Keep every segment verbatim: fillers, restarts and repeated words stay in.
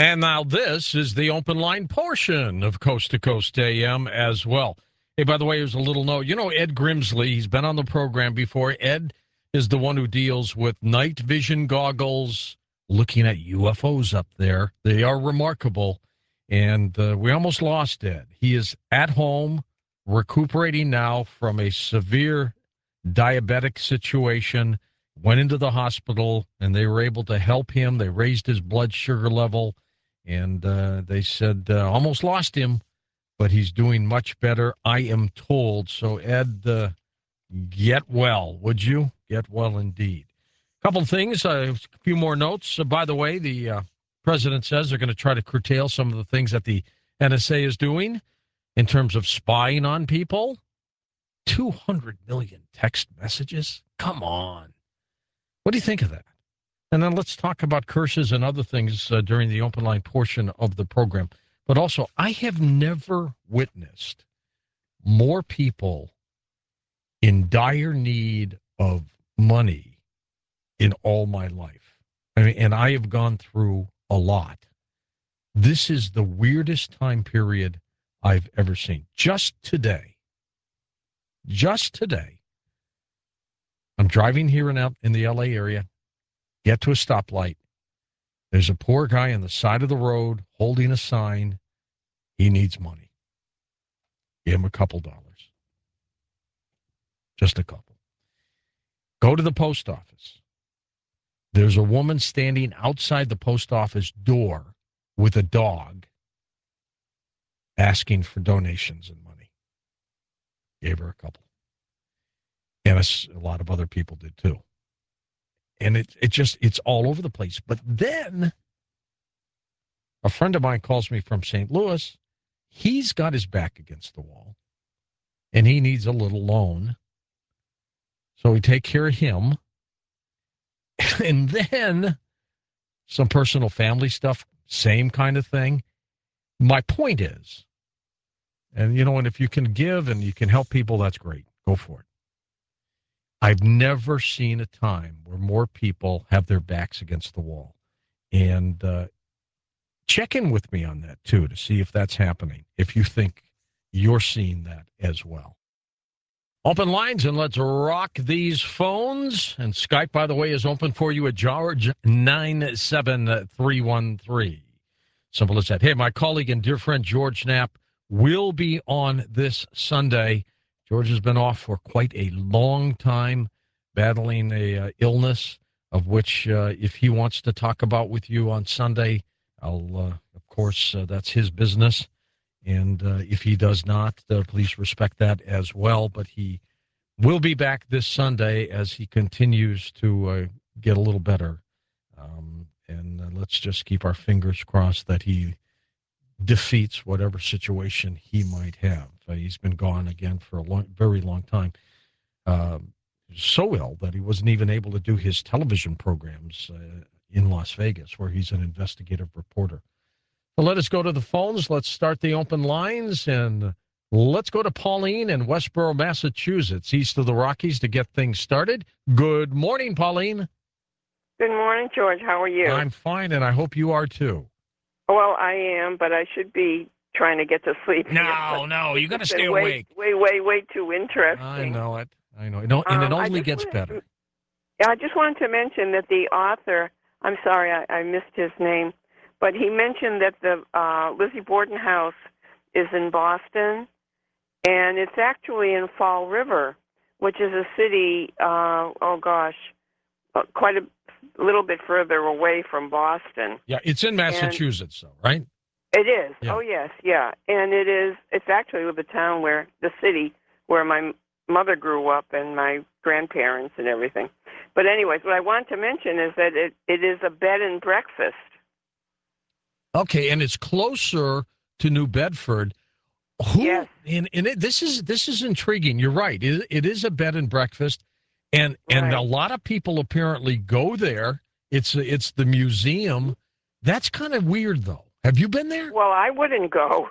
And now this is the open line portion of Coast to Coast A M as well. Hey, by the way, here's a little note. You know Ed Grimsley, he's been on the program before. Ed is the one who deals with night vision goggles, looking at U F Os up there. They are remarkable, and uh, we almost lost Ed. He is at home, recuperating now from a severe diabetic situation, went into the hospital, and they were able to help him. They raised his blood sugar level, and uh, they said uh, almost lost him, but he's doing much better, I am told. So, Ed, uh, get well, would you? Get well indeed. A couple things, uh, a few more notes. Uh, by the way, the uh, president says they're going to try to curtail some of the things that the N S A is doing in terms of spying on people. two hundred million text messages? Come on. What do you think of that? And then let's talk about curses and other things uh, during the open line portion of the program. But also, I have never witnessed more people in dire need of money in all my life. I mean, and I have gone through a lot. This is the weirdest time period I've ever seen. Just today, just today, I'm driving here in, L- in the L A area, get to a stoplight. There's a poor guy on the side of the road holding a sign. He needs money. Give him a couple dollars. Just a couple. Go to the post office. There's a woman standing outside the post office door with a dog asking for donations and money. Gave her a couple. And a, a lot of other people did too. And it it just, it's all over the place. But then a friend of mine calls me from Saint Louis. He's got his back against the wall, and he needs a little loan. So we take care of him. And then some personal family stuff, same kind of thing. My point is, and you know, and if you can give and you can help people, that's great. Go for it. I've never seen a time where more people have their backs against the wall. And uh, check in with me on that, too, to see if that's happening, if you think you're seeing that as well. Open lines, and let's rock these phones. And Skype, by the way, is open for you at George nine seven three one three. Simple as that. Hey, my colleague and dear friend George Knapp will be on this Sunday. George has been off for quite a long time, battling a uh, illness, of which uh, if he wants to talk about with you on Sunday, I'll, uh, of course, uh, that's his business. And uh, if he does not, uh, please respect that as well. But he will be back this Sunday as he continues to uh, get a little better. Um, and uh, let's just keep our fingers crossed that he defeats whatever situation he might have. Uh, he's been gone again for a long, very long time. Uh, so ill that he wasn't even able to do his television programs uh, in Las Vegas, where he's an investigative reporter. So let us go to the phones. Let's start the open lines, and let's go to Pauline in Westboro, Massachusetts, east of the Rockies, to get things started. Good morning, Pauline. Good morning, George. How are you? I'm fine, and I hope you are too. Well, I am, but I should be trying to get to sleep. No, no, you got to stay way, awake. Way, way, way too interesting. I know it. I know it. No, and it Um, I only just gets wanted better. to- Yeah, I just wanted to mention that the author, I'm sorry, I, I missed his name, but he mentioned that the uh, Lizzie Borden house is in Boston, and it's actually in Fall River, which is a city, uh, oh gosh, uh, quite a little bit further away from Boston. Yeah, it's in Massachusetts, though, right? It is. Yeah. Oh, yes, yeah. And it is, it's actually the town where, the city where my mother grew up and my grandparents and everything. But anyways, what I want to mention is that it, it is a bed and breakfast. Okay, and it's closer to New Bedford. Who, Yes. And, and it, this is this is intriguing. You're right. It, it is a bed and breakfast, and and Right. a lot of people apparently go there. It's it's the museum. That's kind of weird, though. Have you been there? Well, I wouldn't go.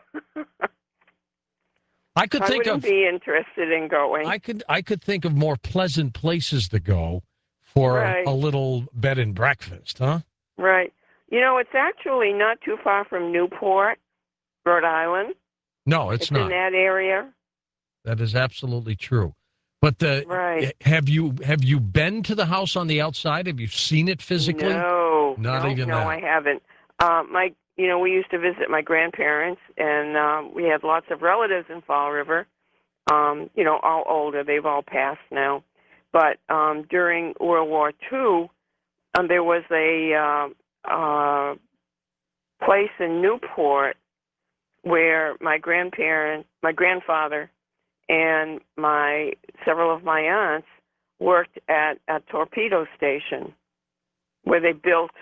I could I think wouldn't of be interested in going. I could I could think of more pleasant places to go for Right. a little bed and breakfast, huh? Right. You know, it's actually not too far from Newport, Rhode Island. No, it's, it's not. in that area. That is absolutely true. But the, right. have you have you been to the house on the outside? Have you seen it physically? No, not no, even no, that. I haven't. Uh, my, you know, we used to visit my grandparents, and um, we have lots of relatives in Fall River. Um, you know, all older. They've all passed now. But um, during World War Two, um, there was a uh, uh, place in Newport where my grandparent, my grandfather, and my several of my aunts worked at a torpedo station where they built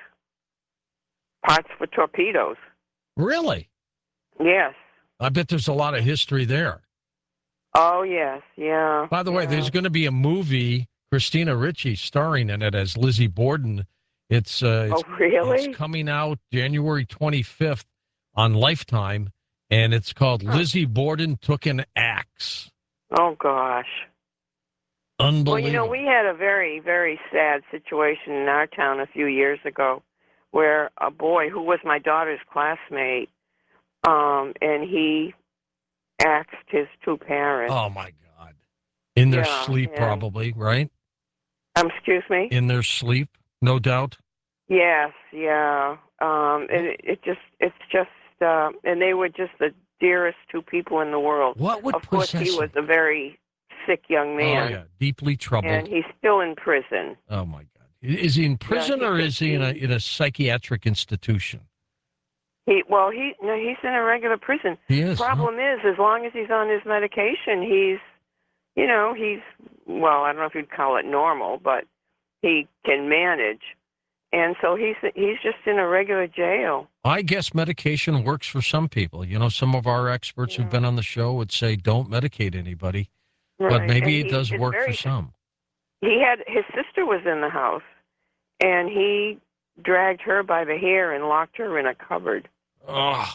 parts for torpedoes. Really? Yes. I bet there's a lot of history there. Oh, yes, yeah. By the way, yeah. there's going to be a movie, Christina Ricci starring in it as Lizzie Borden. It's, uh, it's, oh, really? it's coming out January twenty-fifth on Lifetime, and it's called huh. Lizzie Borden Took an Axe. Oh, gosh. Unbelievable. Well, you know, we had a very, very sad situation in our town a few years ago where a boy who was my daughter's classmate, um, and he axed his two parents. Oh, my God. In their yeah, sleep, and, probably, right? Um, excuse me? In their sleep, no doubt. Yes, yeah. Um, and it, it just, it's just, uh, and they were just the dearest two people in the world. What would Of course, he was a very sick young man. Oh, yeah, deeply troubled. And he's still in prison. Oh, my God. Is he in prison yeah, he or could, is he in a, in a psychiatric institution? He well, he no, he's in a regular prison. He is. Problem huh? is, as long as he's on his medication, he's, you know, he's well, I don't know if you'd call it normal, but he can manage, and so he's he's just in a regular jail. I guess medication works for some people. You know, some of our experts Yeah. who've been on the show would say don't medicate anybody, Right. but maybe and it he, does work very, for some. He had his sister was in the house, and he dragged her by the hair and locked her in a cupboard. Oh,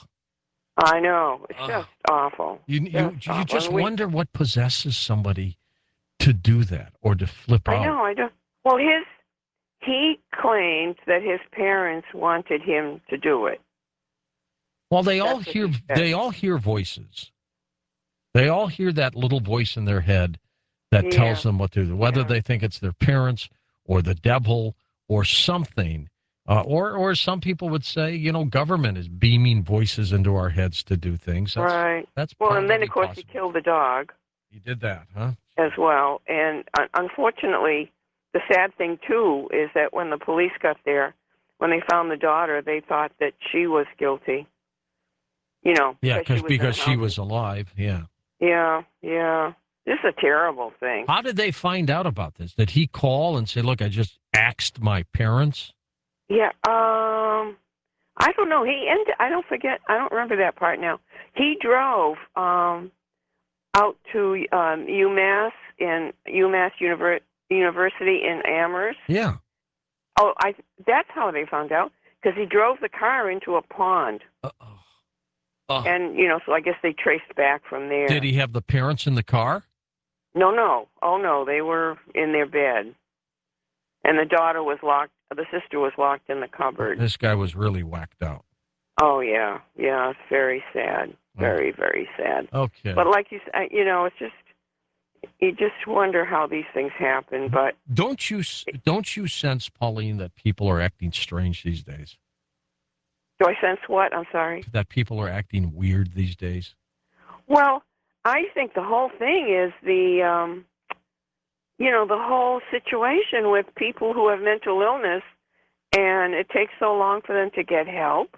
I know. It's Ugh. just awful. you you, Just you awful. just And we- wonder what possesses somebody to do that or to flip out. I know, I don't. Well, his he claimed that his parents wanted him to do it. Well, they all That's what hear he said. they all hear voices. They all hear that little voice in their head that Yeah. tells them what to do, whether Yeah. they think it's their parents or the devil or something. Uh, or, or some people would say, you know, government is beaming voices into our heads to do things. That's, right. That's Well, and then probably of course possible. he killed the dog He did that, huh? as well. And uh, unfortunately, the sad thing too is that when the police got there, when they found the daughter, they thought that she was guilty. You know. Yeah, because because because in the she house. was alive. Yeah. Yeah, yeah. This is a terrible thing. How did they find out about this? Did he call and say, "Look, I just axed my parents"? Yeah, um, I don't know. He ended. I don't forget. I don't remember that part now. He drove um, out to um, UMass in UMass Univer- University in Amherst. Yeah. Oh, I. That's how they found out because he drove the car into a pond, Uh-oh. Oh. and you know, so I guess they traced back from there. Did he have the parents in the car? No, no. Oh, no. They were in their bed, and the daughter was locked. The sister was locked in the cupboard. This guy was really whacked out. Oh yeah, yeah. It's very sad, very very sad. Okay. But like you said, you know, it's just you just wonder how these things happen. But don't you don't you sense, Pauline, that people are acting strange these days? do I sense what? I'm sorry. That people are acting weird these days? Well, I think the whole thing is the, um, you know, the whole situation with people who have mental illness, and it takes so long for them to get help.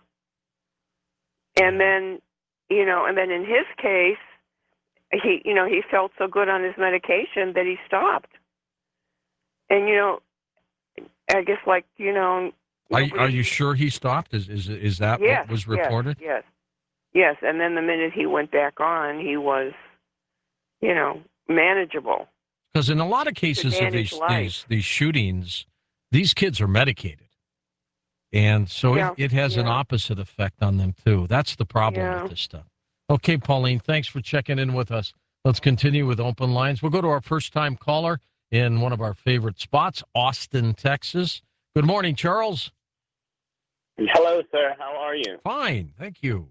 And then, you know, and then in his case, he, you know, he felt so good on his medication that he stopped. And, you know, I guess like, you know. Are, are you sure he stopped? Is is is that yes, what was reported? Yes, yes, yes. And then the minute he went back on, he was, you know, manageable. Because in a lot of cases of these, these these shootings, these kids are medicated. And so yeah, it, it has yeah. an opposite effect on them, too. That's the problem yeah. with this stuff. Okay, Pauline, thanks for checking in with us. Let's continue with open lines. We'll go to our first-time caller in one of our favorite spots, Austin, Texas. Good morning, Charles. Hello, sir. How are you? Fine, thank you.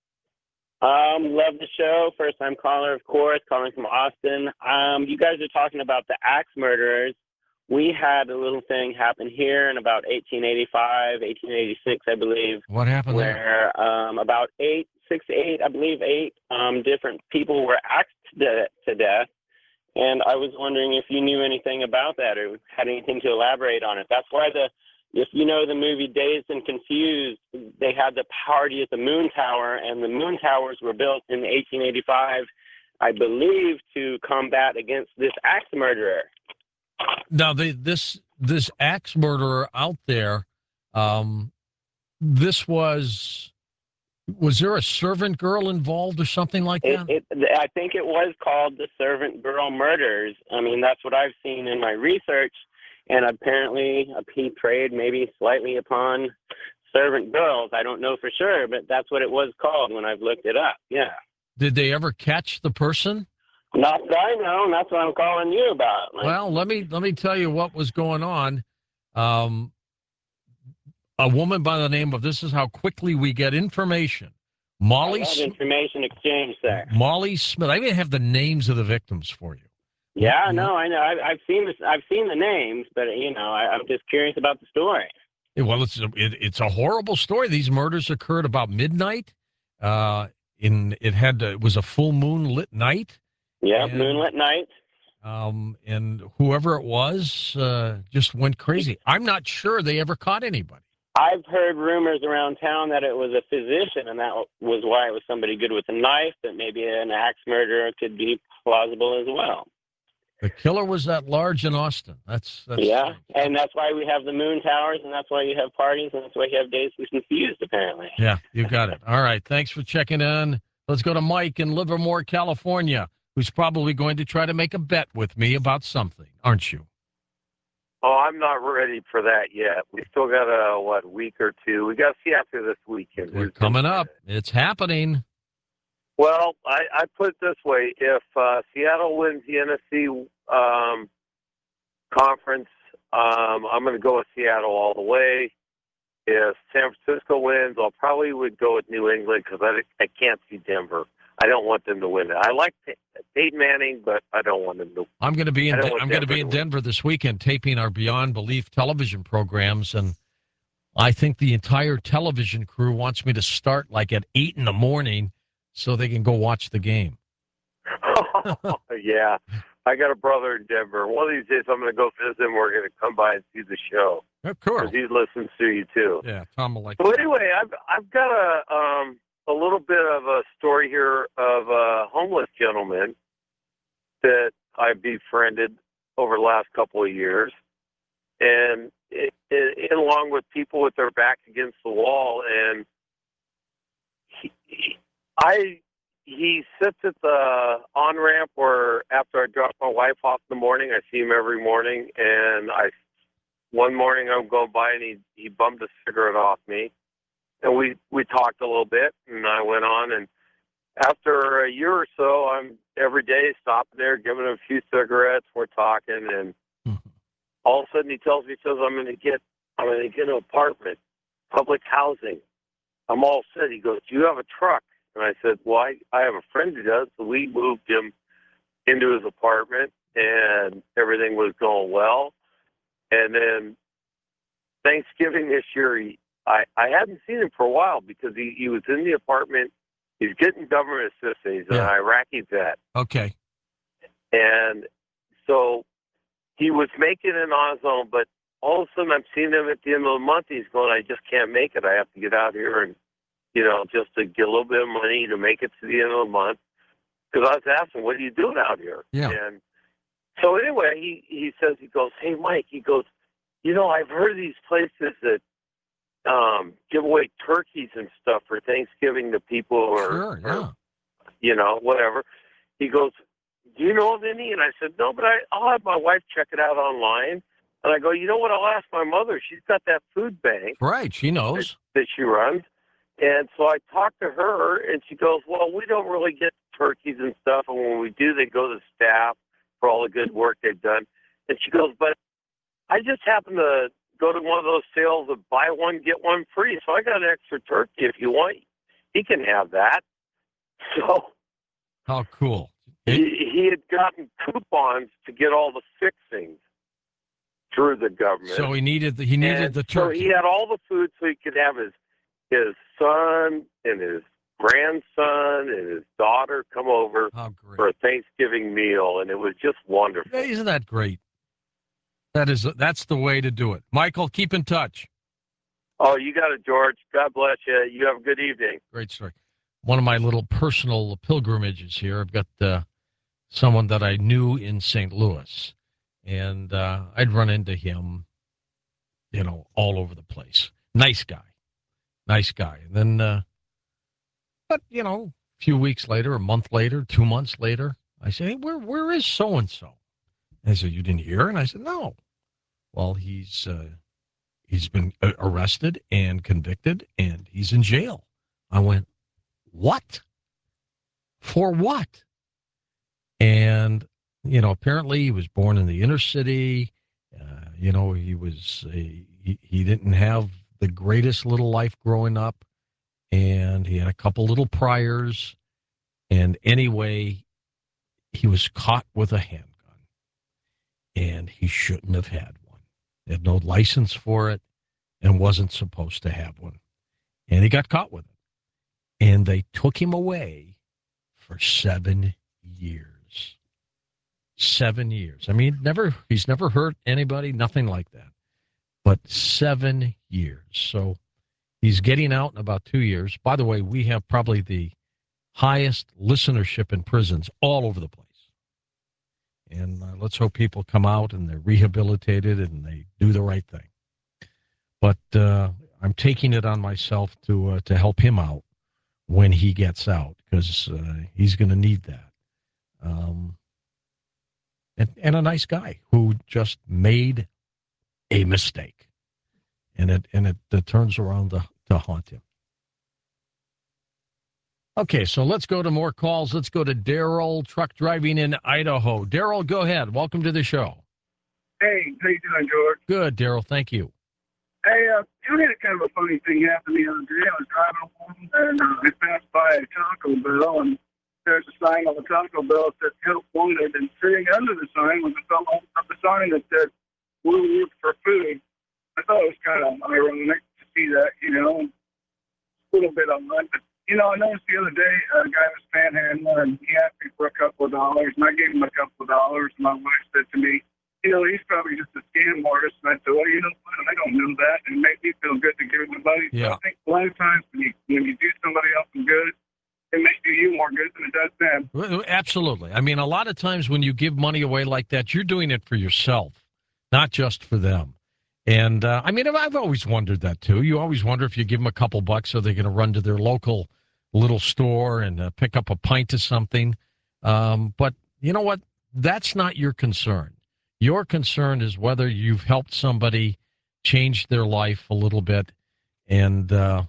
Um, love the show. First time caller, of course, calling from Austin. Um, you guys are talking about the axe murderers. We had a little thing happen here in about eighteen eighty-five, eighteen eighty-six, I believe, What happened there? where um, about eight, six, eight, I believe eight um, different people were axed to, to death. And I was wondering if you knew anything about that or had anything to elaborate on it. That's why the, if you know the movie Dazed and Confused, they had the party at the Moon Tower, and the Moon Towers were built in eighteen eighty-five, I believe, to combat against this axe murderer. Now, the, this this axe murderer out there, um, this was was there a servant girl involved or something like It, that? it, I think it was called the Servant Girl Murders. I mean, that's what I've seen in my research, and apparently he preyed maybe slightly upon servant girls. I don't know for sure, but that's what it was called when I've looked it up. Yeah. Did they ever catch the person? Not that I know, and that's what I'm calling you about. Like, Well, let me let me tell you what was going on. Um, a woman by the name of this is how quickly we get information. Molly I love Sm- information exchange there. Molly Smith. I even have the names of the victims for you. Yeah, no, I know. I've, I've seen this. I've seen the names, but you know, I, I'm just curious about the story. Yeah, well, it's a, it, it's a horrible story. These murders occurred about midnight. Uh, in it had to, it was a full moon lit night. Yeah, And- moonlit night. Um, and whoever it was uh, just went crazy. I'm not sure they ever caught anybody. I've heard rumors around town that it was a physician, and that was why it was somebody good with a knife. That maybe an axe murderer could be plausible as well. The killer was that large in Austin. That's, that's Yeah, and that's why we have the moon towers, and that's why you have parties, and that's why you have Dazed and Confused, apparently. Yeah, you got it. All right. Thanks for checking in. Let's go to Mike in Livermore, California, who's probably going to try to make a bet with me about something, aren't you? Oh, I'm not ready for that yet. We still got a, what, week or two. We got to see after this weekend. We're Who's coming gonna up. win it. It's happening. Well, I, I put it this way. If uh, Seattle wins the N F C um, conference, um, I'm going to go with Seattle all the way. If San Francisco wins, I'll probably would go with New England because I, I can't see Denver. I don't want them to win it. I like Peyton Manning, but I don't want them to. I'm going to be in. I don't De- want I'm going to Denver be in to win. Denver this weekend, taping our Beyond Belief television programs, and I think the entire television crew wants me to start like at eight in the morning, so they can go watch the game. Yeah, I got a brother in Denver. One of these days, I'm going to go visit him. We're going to come by and see the show Of course. because he listens to you too. Yeah, Tom will like. So anyway, I've I've got a um a little bit of a story here of a homeless gentleman that I befriended over the last couple of years, and it, it, along with people with their back against the wall, and he, he, I he sits at the on ramp where after I drop my wife off in the morning, I see him every morning, and I one morning I'm going by and he he bummed a cigarette off me. And we, we talked a little bit, and I went on. And after a year or so, I'm every day stopping there, giving him a few cigarettes. We're talking, and Mhm. all of a sudden he tells me, he says, "I'm going to get, I'm going to get an apartment, public housing." I'm all set. He goes, "Do you have a truck?" And I said, "Well, I, I have a friend who does." So we moved him into his apartment, and everything was going well. And then Thanksgiving this year, he, I, I hadn't seen him for a while because he, he was in the apartment. He's getting government assistance. He's Yeah. an Iraqi vet. Okay. And so he was making it on his own, but all of a sudden I'm seeing him at the end of the month. He's going, "I just can't make it. I have to get out here and, you know, just to get a little bit of money to make it to the end of the month." Because I was asking, "What are you doing out here?" Yeah. And so anyway, he, he says, he goes, "Hey, Mike," he goes, "you know, I've heard of these places that um, give away turkeys and stuff for Thanksgiving to people or, Sure. Yeah. or, you know, whatever." He goes, "Do you know of any?" And I said, "No, but I, I'll have my wife check it out online." And I go, "You know what? I'll ask my mother. She's got that food bank Right. She knows. that she runs." And so I talked to her, and she goes, "Well, we don't really get turkeys and stuff. And when we do, they go to staff for all the good work they've done." And she goes, "But I just happened to go to one of those sales of buy one, get one free. So I got an extra turkey. If you want, he can have that. So How cool. he, he had gotten coupons to get all the fixings through the government. So he needed the, he needed And the so turkey. he had all the food so he could have his his son and his grandson and his daughter come over How great. for a Thanksgiving meal, and it was just wonderful. Hey, isn't that great? That is that's the way to do it. Michael, keep in touch. Oh, you got it, George. God bless you. You have a good evening. Great story. One of my little personal pilgrimages here. I've got uh, someone that I knew in Saint Louis, and uh, I'd run into him, you know, all over the place. Nice guy. Nice guy. And then, uh, but, you know, a few weeks later, a month later, two months later, I said, hey, where, where is so-and-so? And I said, you didn't hear? And I said, no. Well, he's uh, he's been arrested and convicted, and he's in jail. I went, what? For what? And, you know, apparently he was born in the inner city. Uh, you know, he was, a, he, he didn't have the greatest little life growing up, and he had a couple little priors. And anyway, he was caught with a handgun, and he shouldn't have had one. He had no license for it and wasn't supposed to have one. And he got caught with it. And they took him away for seven years. Seven years. I mean, never he's never hurt anybody, nothing like that. But seven years. So he's getting out in about two years. By the way, we have probably the highest listenership in prisons all over the place. And uh, let's hope people come out and they're rehabilitated and they do the right thing. But uh, I'm taking it on myself to uh, to help him out when he gets out, because uh, he's going to need that. Um, and, and a nice guy who just made a mistake, and it and it, it turns around to, to haunt him. Okay, so let's go to more calls. Let's go to Daryl, truck driving in Idaho. Daryl, go ahead. Welcome to the show. Hey, how you doing, George? Good, Daryl. Thank you. Hey, uh, you had a kind of a funny thing happen the other day. I was driving along, and uh, I passed by a Taco Bell, and there's a sign on the Taco Bell that said "Help Wanted," and sitting under the sign was a fellow of the sign that said "We'll look for food." I thought it was kind of ironic to see that, you know, a little bit on that. But, you know, I noticed the other day a guy was panhandling, and he asked me for a couple of dollars, and I gave him a couple of dollars. And my wife said to me, you know, he's probably just a scam artist. And I said, well, you know what? I don't know that. And it made me feel good to give him the money. Yeah. So I think a lot of times when you, when you do somebody else some good, it may do you more good than it does them. Well, absolutely. I mean, a lot of times when you give money away like that, you're doing it for yourself, not just for them. And, uh, I mean, I've always wondered that, too. You always wonder if you give them a couple bucks, are they going to run to their local little store and uh, pick up a pint of something? Um, but you know what? That's not your concern. Your concern is whether you've helped somebody change their life a little bit. And uh,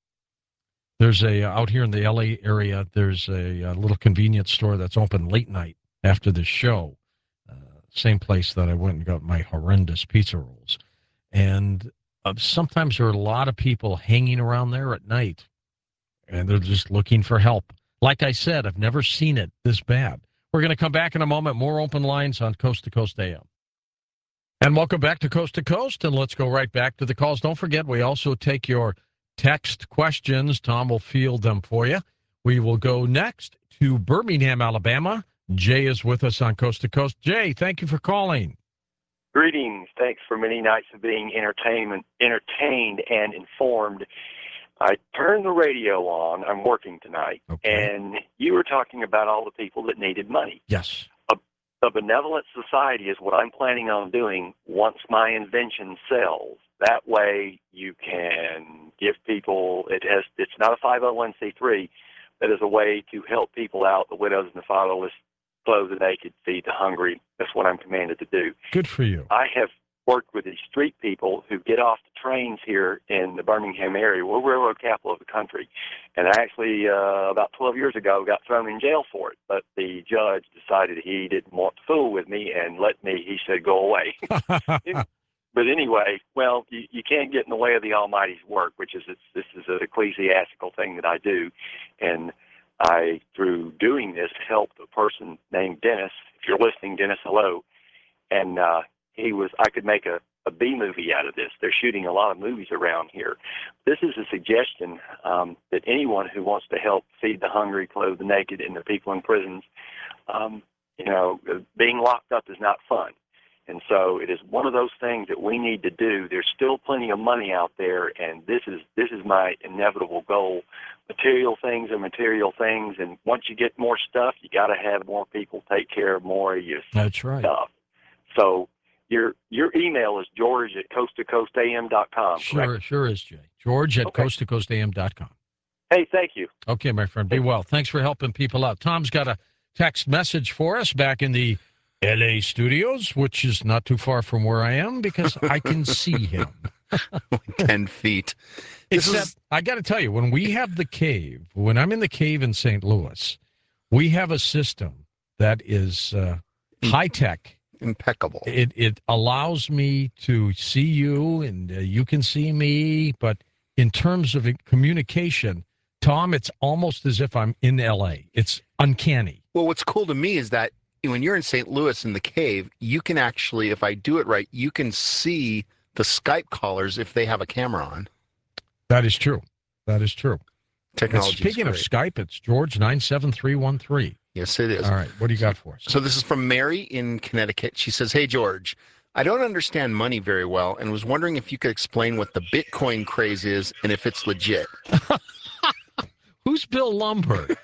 there's a, out here in the L A area, there's a, a little convenience store that's open late night after the show. Uh, same place that I went and got my horrendous pizza rolls. And uh, sometimes there are a lot of people hanging around there at night, and they're just looking for help. Like I said, I've never seen it this bad. We're going to come back in a moment. More open lines on Coast to Coast A M. And welcome back to Coast to Coast, and let's go right back to the calls. Don't forget, we also take your text questions. Tom will field them for you. We will go next to Birmingham, Alabama. Jay is with us on Coast to Coast. Jay, thank you for calling. Greetings. Thanks for many nights of being entertainment, entertained and informed. I turned the radio on. I'm working tonight. Okay. And you were talking about all the people that needed money. Yes. A, a benevolent society is what I'm planning on doing once my invention sells. That way you can give people, it has, it's not a five oh one c three, but is a way to help people out, the widows and the fatherless, clothe the naked, feed the hungry. That's what I'm commanded to do. Good for you. I have worked with these street people who get off the trains here in the Birmingham area. We're railroad capital of the country. And I actually, uh, about twelve years ago, got thrown in jail for it. But the judge decided he didn't want to fool with me and let me, he said, go away. but anyway, well, you, you can't get in the way of the Almighty's work, which is it's, this is an ecclesiastical thing that I do, and I, through doing this, helped a person named Dennis. If you're listening, Dennis, hello. And uh, he was, I could make a, a B movie out of this. They're shooting a lot of movies around here. This is a suggestion um, that anyone who wants to help feed the hungry, clothe the naked, and the people in prisons, um, you know, being locked up is not fun. And so it is one of those things that we need to do. There's still plenty of money out there, and this is this is my inevitable goal. Material things are material things, and once you get more stuff, you got to have more people take care of more of your That's right. stuff. So your your email is george at coast to coast a m dot com, Sure, correct? sure is, Jay. George at Okay. coast to coast a m dot com. Hey, thank you. Okay, my friend. Be well. Thanks for helping people out. Tom's got a text message for us back in the L A studios, which is not too far from where I am because I can see him. ten feet. This Except, is I got to tell you, when we have the cave, when I'm in the cave in Saint Louis, we have a system that is uh, high tech. impeccable. It it allows me to see you and uh, you can see me, but in terms of communication, Tom, it's almost as if I'm in L A. It's uncanny. Well, what's cool to me is that when you're in Saint Louis in the cave, you can actually, if I do it right, you can see the Skype callers if they have a camera on. That is true. That is true. And Technology. speaking of Skype, it's George nine seven three one three. Yes, it is. All right, what do you got for us? So this is from Mary in Connecticut. She says, "Hey George, I don't understand money very well, and was wondering if you could explain what the Bitcoin craze is and if it's legit." Who's Bill Lumberg?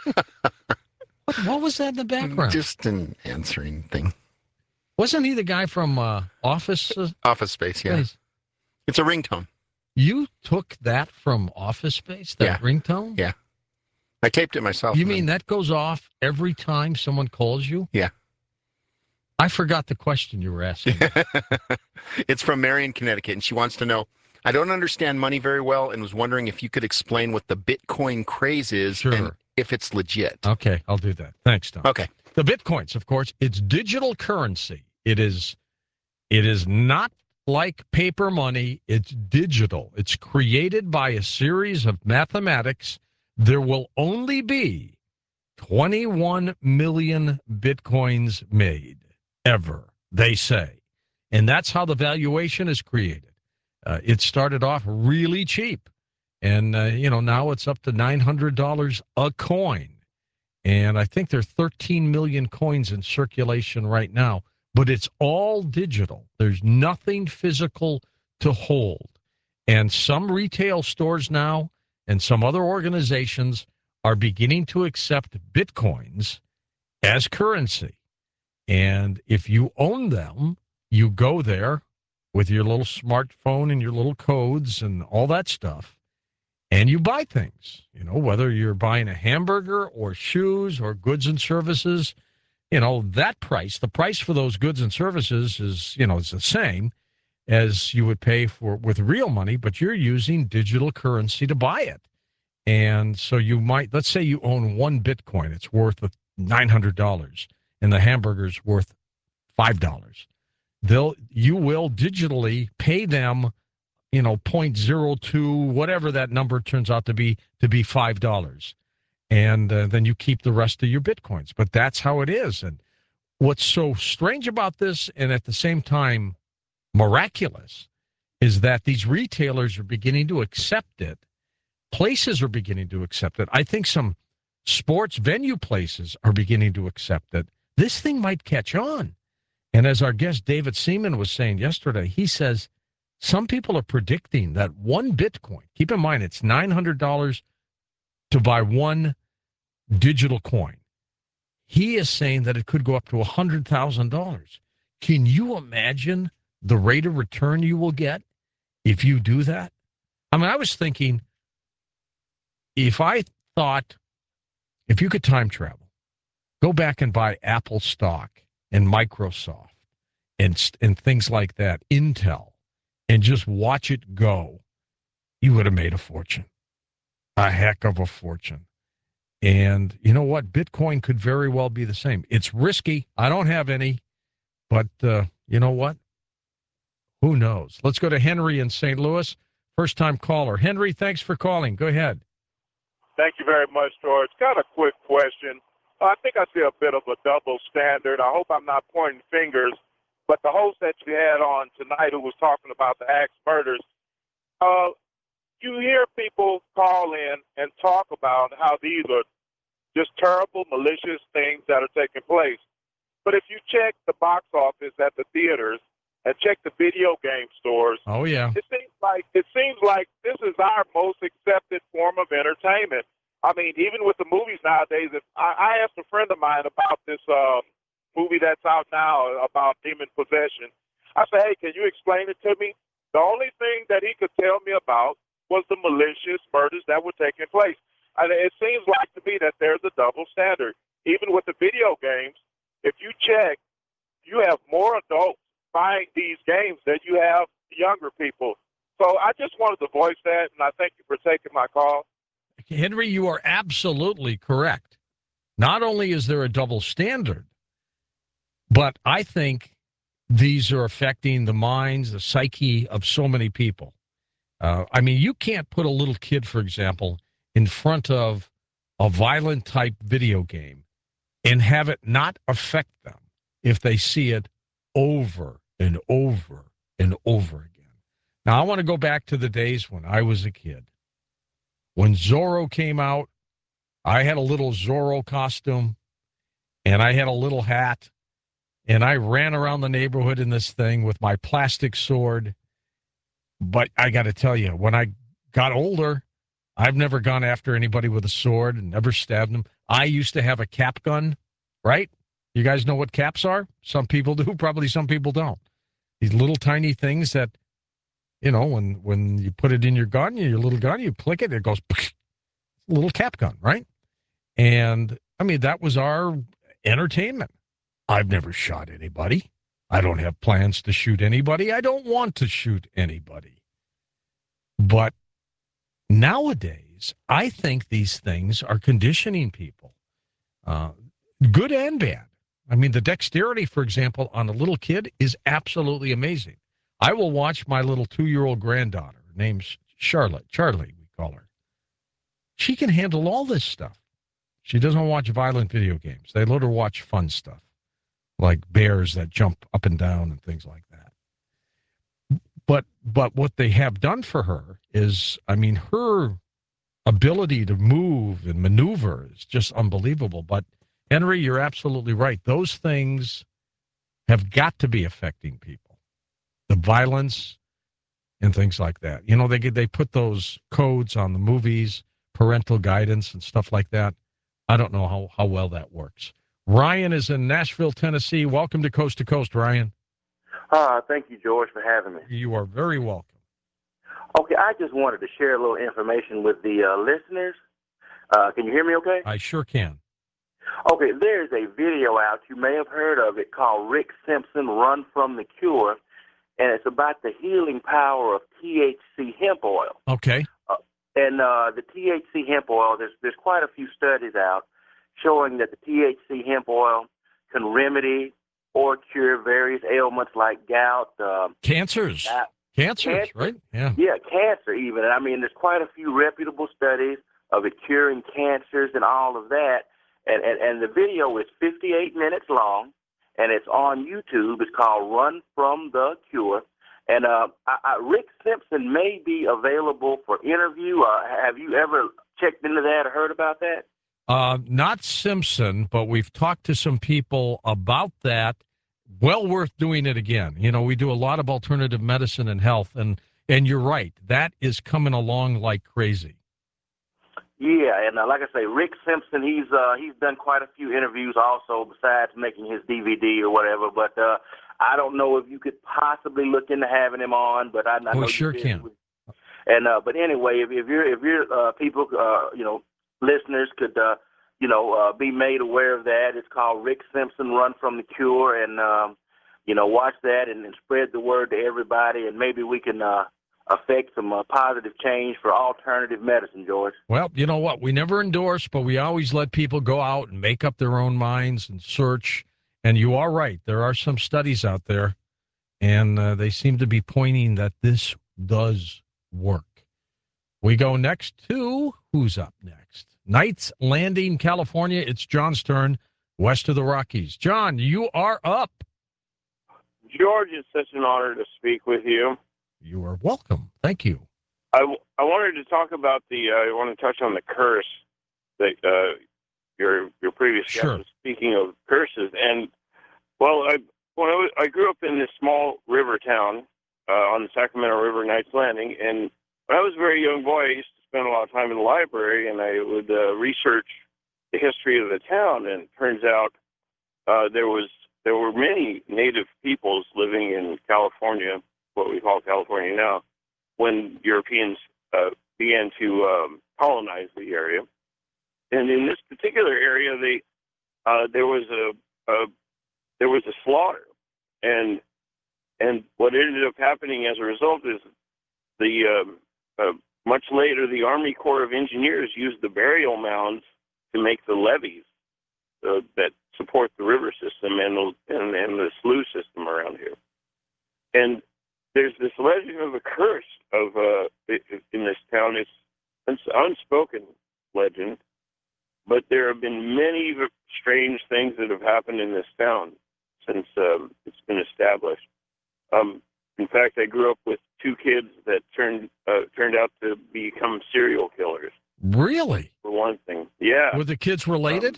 what, what was that in the background? Just an answering thing. Wasn't he the guy from uh, Office uh, Office Space, yeah. Space? It's a ringtone. You took that from Office Space, that Yeah. ringtone? Yeah. I taped it myself. You and mean then- that goes off every time someone calls you? Yeah. I forgot the question you were asking. It's from Mary in Connecticut, and she wants to know, I don't understand money very well and was wondering if you could explain what the Bitcoin craze is Sure. and if it's legit. Okay, I'll do that. Thanks, Tom. Okay. The Bitcoins, of course, it's digital currency. It is it is not like paper money. It's digital. It's created by a series of mathematics. There will only be twenty-one million Bitcoins made ever, they say. And that's how the valuation is created. Uh, it started off really cheap. And, uh, you know, now it's up to nine hundred dollars a coin. And I think there are thirteen million coins in circulation right now. But it's all digital. There's nothing physical to hold. And some retail stores now and some other organizations are beginning to accept Bitcoins as currency. And if you own them, you go there with your little smartphone and your little codes and all that stuff, and you buy things, you know, whether you're buying a hamburger or shoes or goods and services. You know, that price, the price for those goods and services is, you know, it's the same as you would pay for with real money, but you're using digital currency to buy it. And so you might, let's say you own one Bitcoin, it's worth nine hundred dollars, and the hamburger's worth five dollars. They'll, you will digitally pay them, you know, zero point zero two, whatever that number turns out to be, to be five dollars. And uh, then you keep the rest of your Bitcoins. But that's how it is. And what's so strange about this, and at the same time miraculous, is that these retailers are beginning to accept it. Places are beginning to accept it. I think some sports venue places are beginning to accept it. This thing might catch on. And as our guest David Seaman was saying yesterday, he says some people are predicting that one Bitcoin, keep in mind it's nine hundred dollars to buy one digital coin. He is saying that it could go up to one hundred thousand dollars. Can you imagine the rate of return you will get if you do that? I mean, I was thinking, if I thought, if you could time travel, go back and buy Apple stock and Microsoft and, and things like that, Intel, and just watch it go, you would have made a fortune. A heck of a fortune. And you know what? Bitcoin could very well be the same. It's risky. I don't have any. But uh, you know what? Who knows? Let's go to Henry in Saint Louis. First time caller. Henry, thanks for calling. Go ahead. Thank you very much, George. Got a quick question. I think I see a bit of a double standard. I hope I'm not pointing fingers, but the host that you had on tonight who was talking about the axe murders, uh, you hear people call in and talk about how these are just terrible, malicious things that are taking place. But if you check the box office at the theaters and check the video game stores, Oh, yeah. it seems like it seems like this is our most accepted form of entertainment. I mean, even with the movies nowadays, if I, I asked a friend of mine about this uh, movie that's out now about demon possession. I said, hey, can you explain it to me? The only thing that he could tell me about was the malicious murders that were taking place. And it seems like to me that there's a double standard. Even with the video games, if you check, you have more adults buying these games than you have younger people. So I just wanted to voice that, and I thank you for taking my call. Henry, you are absolutely correct. Not only is there a double standard, but I think these are affecting the minds, the psyche of so many people. Uh, I mean, you can't put a little kid, for example, in front of a violent type video game and have it not affect them if they see it over and over and over again. Now, I want to go back to the days when I was a kid. When Zorro came out, I had a little Zorro costume, and I had a little hat, and I ran around the neighborhood in this thing with my plastic sword. But I got to tell you, when I got older, I've never gone after anybody with a sword and never stabbed them. I used to have a cap gun, right? You guys know what caps are? Some people do, probably some people don't. These little tiny things that, you know, when, when you put it in your gun, your little gun, you click it, it goes, little cap gun, right? And, I mean, that was our entertainment. I've never shot anybody. I don't have plans to shoot anybody. I don't want to shoot anybody. But nowadays, I think these things are conditioning people, uh, good and bad. I mean, the dexterity, for example, on a little kid is absolutely amazing. I will watch my little two-year-old granddaughter, named Charlotte, Charlie, we call her. She can handle all this stuff. She doesn't watch violent video games. They let her watch fun stuff, like bears that jump up and down and things like that. But but what they have done for her is, I mean, her ability to move and maneuver is just unbelievable. But, Henry, you're absolutely right. Those things have got to be affecting people. The violence and things like that. You know, they they put those codes on the movies, parental guidance and stuff like that. I don't know how, how well that works. Ryan is in Nashville, Tennessee. Welcome to Coast to Coast, Ryan. Uh, thank you, George, for having me. You are very welcome. Okay, I just wanted to share a little information with the uh, listeners. Uh, can you hear me okay? I sure can. Okay, there's a video out. You may have heard of it called Rick Simpson, Run from the Cure, and it's about the healing power of T H C hemp oil. Okay. Uh, and uh, the T H C hemp oil, there's, there's quite a few studies out showing that the T H C hemp oil can remedy or cure various ailments like gout. Uh, Cancers. gout. Cancers, Cancer. right? Yeah. Yeah, cancer even. And I mean, there's quite a few reputable studies of it curing cancers and all of that. And, and, and the video is fifty-eight minutes long, and it's on YouTube. It's called Run from the Cure. And uh, I, I, Rick Simpson may be available for interview. Uh, have you ever checked into that or heard about that? Uh, not Simpson, but we've talked to some people about that. Well worth doing it again. You know, we do a lot of alternative medicine and health, and, and you're right. That is coming along like crazy. Yeah, and uh, like I say, Rick Simpson, he's uh, he's done quite a few interviews also besides making his D V D or whatever. But uh, I don't know if you could possibly look into having him on. But I, I know we you sure did. can. And uh, but anyway, if, if you're if you're uh, people, uh, you know, listeners could uh, you know uh, be made aware of that. It's called Rick Simpson Run from the Cure, and um, you know, watch that and, and spread the word to everybody, and maybe we can uh, affect some uh, positive change for alternative medicine, George. Well, you know what? We never endorse, but we always let people go out and make up their own minds and search. And you are right. There are some studies out there And uh, they seem to be pointing that this does work. We go next to, who's up next? Knights Landing, California. It's John's turn, west of the Rockies. John, you are up. George, it's such an honor to speak with you. You are welcome. Thank you. I, I wanted to talk about the, uh, I want to touch on the curse that uh, your your previous guest Sure. was speaking of curses. And, well, I, when I, was, I grew up in this small river town uh, on the Sacramento River, Knights Landing, and when I was a very young boy, I used to spend a lot of time in the library, and I would uh, research the history of the town, and it turns out uh, there was there were many native peoples living in California, what we call California now, when Europeans uh, began to um, colonize the area. And in this particular area, they uh, there was a, a there was a slaughter, and and what ended up happening as a result is the um, uh, much later the Army Corps of Engineers used the burial mounds to make the levees uh, that support the river system and the, and, and the slough system around here. And there's this legend of a curse of uh, in this town. It's an unspoken legend, but there have been many strange things that have happened in this town since um, it's been established. Um, in fact, I grew up with two kids that turned uh, turned out to become serial killers. Really? For one thing, yeah. Were the kids related? Um,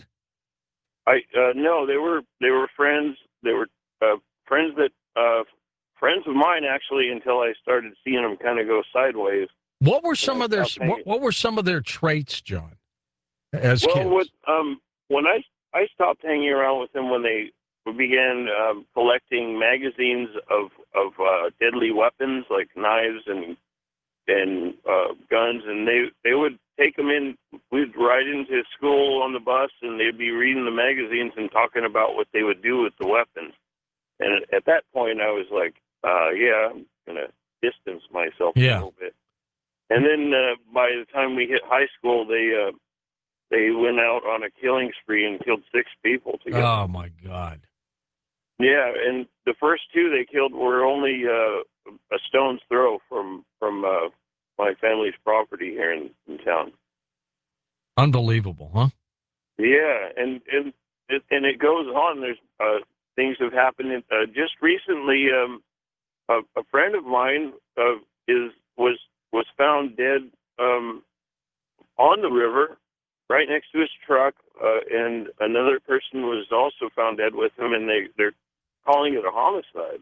I uh, no, they were they were friends. They were uh, friends that uh, friends of mine actually until I started seeing them kind of go sideways. What were some I of their stopped what, hanging. what were some of their traits, John? As well, kids, what, um, when I I stopped hanging around with them when they began um, collecting magazines of of uh, deadly weapons like knives and and uh, guns, and they they would take them in. We'd ride into school on the bus, and they'd be reading the magazines and talking about what they would do with the weapons. And at that point, I was like, uh, "Yeah, I'm gonna distance myself Yeah. a little bit." And then uh, by the time we hit high school, they uh, they went out on a killing spree and killed six people together. oh my God! Yeah, and the first two they killed were only uh, a stone's throw from from uh, my family's property here in, in town. Unbelievable, huh? Yeah, and and it, and it goes on. There's uh, things have happened. Uh, just recently, um, a, a friend of mine uh, is was was found dead um, on the river, right next to his truck, uh, and another person was also found dead with him, and they they're calling it a homicide.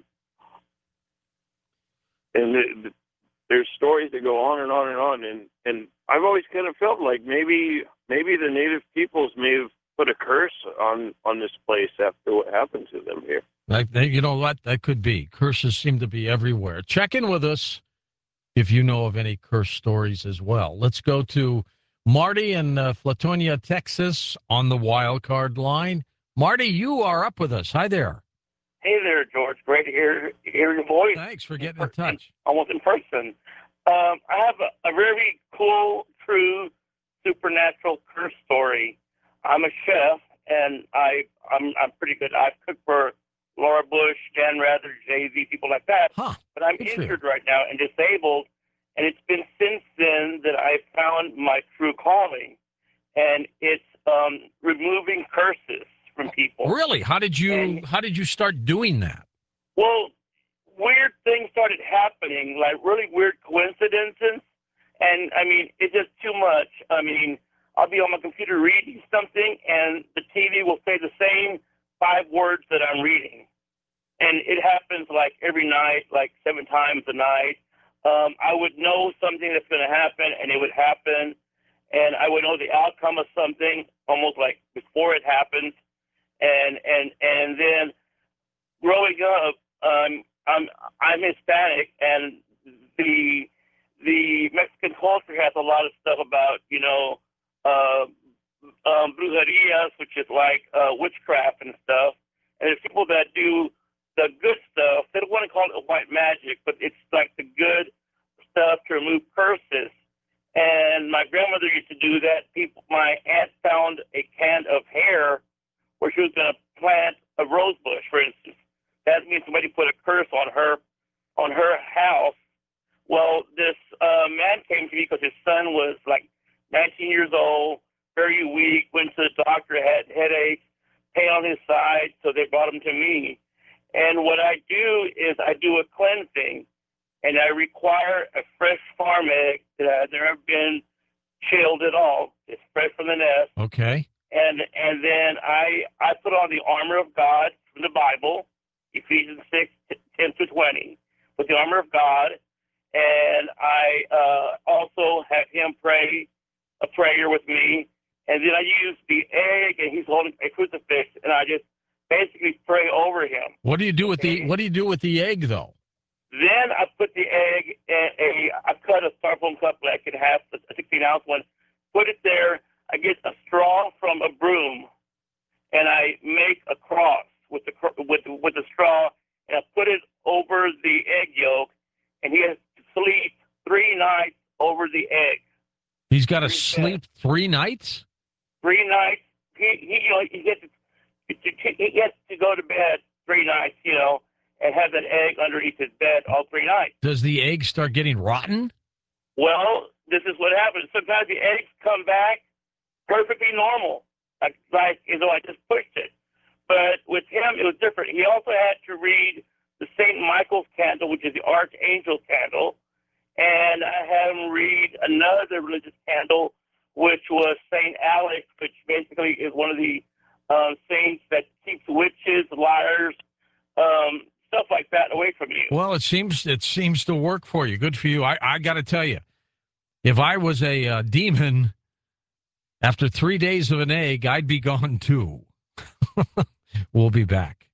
And the, the, there's stories that go on and on and on, and and I've always kind of felt like maybe maybe the native peoples may have put a curse on on this place after what happened to them here. Like, they- you know what? That could be. Curses seem to be everywhere. Check in with us if you know of any curse stories as well. Let's go to Marty in uh, Flatonia, Texas, on the wild card line. Marty, you are up with us. Hi there. Hey there, George. Great to hear hear your voice. Thanks for getting in touch. Almost in person. Um, I have a, a very cool, true, supernatural curse story. I'm a chef, and I I'm I'm pretty good. I've cooked for Laura Bush, Dan Rather, Jay Z, people like that. Huh. But I'm Good for you. injured right now and disabled, and it's been since then that I found my true calling, and it's um, removing curses from people. Really? How did you And- how did you start doing that? Well, weird things started happening, like really weird coincidences. And, I mean, it's just too much. I mean, I'll be on my computer reading something, and the T V will say the same five words that I'm reading. And it happens, like, every night, like seven times a night. Um, I would know something that's going to happen, and it would happen. And I would know the outcome of something almost like before it happens. And and and then growing up, um, I'm I'm Hispanic, and the the Mexican culture has a lot of stuff about you know uh, um, brujerias, which is like uh, witchcraft and stuff. And there's people that do the good stuff. They don't want to call it white magic, but it's like the good stuff to remove curses. And my grandmother used to do that. People, my aunt found a can of hair where she was going to plant a rose bush, for instance. That means somebody put a curse on her low, very weak, went to the doctor, had headaches, pain on his side, so they brought him to me. And what I do is I do a cleansing, and I require a fresh farm egg that has never been chilled at all. It's fresh from the nest. Okay. And and then I I put on the armor of God from the Bible, Ephesians six, ten to twenty, with the armor of God. And I uh, also have him pray a prayer with me. And then I use the egg, and he's holding a crucifix, and I just basically pray over him. What do you do with the What do you do with the egg, though? Then I put the egg in a, I cut a styrofoam cup like in half, a sixteen ounce one, put it there. I get a straw from a broom, and I make a cross with the with with the straw, and I put it over the egg yolk, and he has to sleep three nights over the egg. He's got to sleep three nights. Three nights. He he you know, he gets to, he gets to go to bed three nights, you know, and have that egg underneath his bed all three nights. Does the egg start getting rotten? Well, this is what happens. Sometimes the eggs come back perfectly normal, like, like you know, I just pushed it. But with him, it was different. He also had to read the Saint Michael's candle, which is the Archangel candle, and I had him read another religious candle, which was Saint Alex, which basically is one of the uh, saints that keeps witches, liars, um, stuff like that away from you. Well, it seems it seems to work for you. Good for you. I, I got to tell you, if I was a uh, demon, after three days of an egg, I'd be gone too. We'll be back.